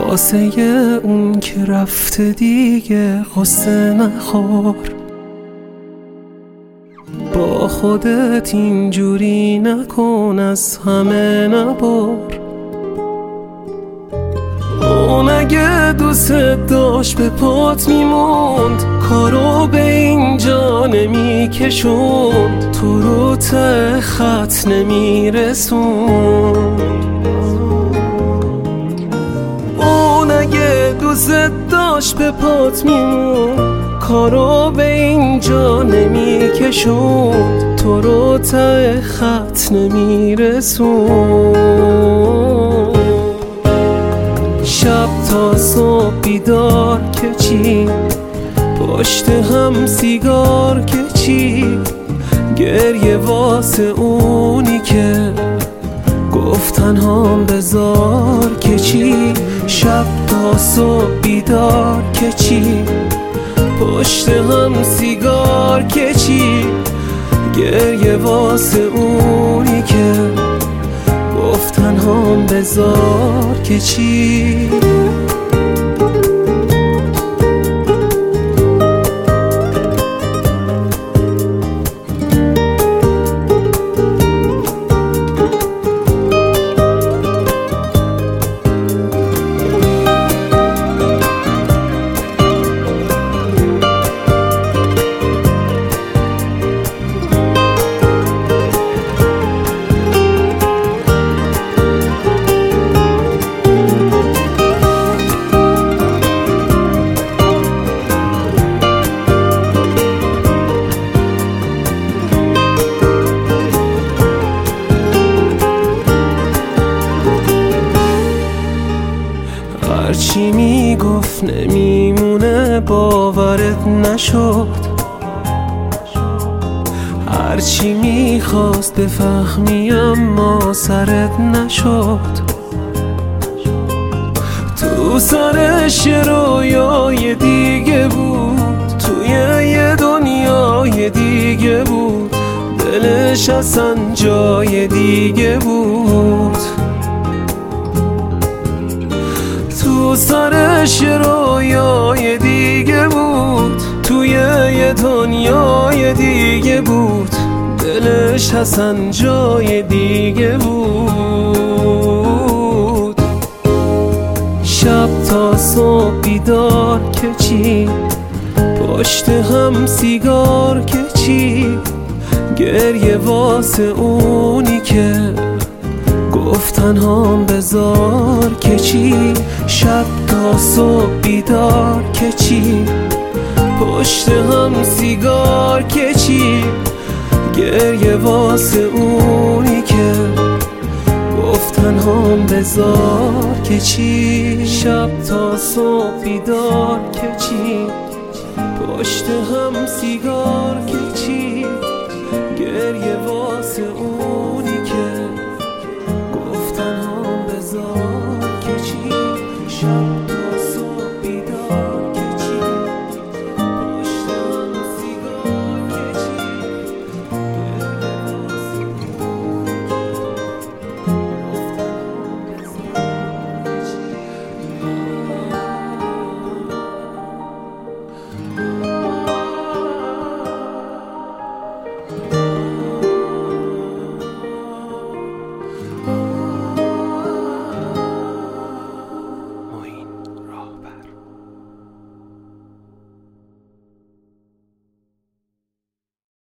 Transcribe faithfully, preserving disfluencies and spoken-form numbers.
واسه اون که رفته دیگه قصه نخور، با خودت اینجوری نکن، از همه نبر. اون اگه دوست داشت به پات میموند، کارو به اینجا نمیکشوند، تو رو ته خط نمیرسوند. اون اگه دوست داشت به پات میموند، کارو به اینجا نمیکشوند، تو رو ته خط نمیرسوند. شب تا صبح بیدار که چی، پشت هم سیگار که چی، گریه واسه اونی که گفت تنهام بذار که چی. شب تا صبح بیدار که چی، پشت هم سیگار که چی، گریه واسه اونی که گفت تنهام بذار که چی. هرچی میگفت نمیمونه باورت نشد، هرچی میخواست بفهمی اما سرت نشد. تو سرش رویای دیگه بود، توی یه دنیای دیگه بود، دلش اصلا جای دیگه بود. تو سرش رویای دیگه بود، توی یه دنیای دیگه بود، دلش اصلا جای دیگه بود. شب تا صبح بیدار که چی، پشت هم سیگار که چی، گریه واسه اونی که گفت تنهام بذار که چی. شب تا صبح بیدار که چی، پشت هم سیگار که چی، گریه واسه اونی که گفت تنهام بذار که چی. شب تا صبح بیدار که چی، پشت هم سیگار که چی، گریه واسه اونی که گفت تنهام بذار که چی. شب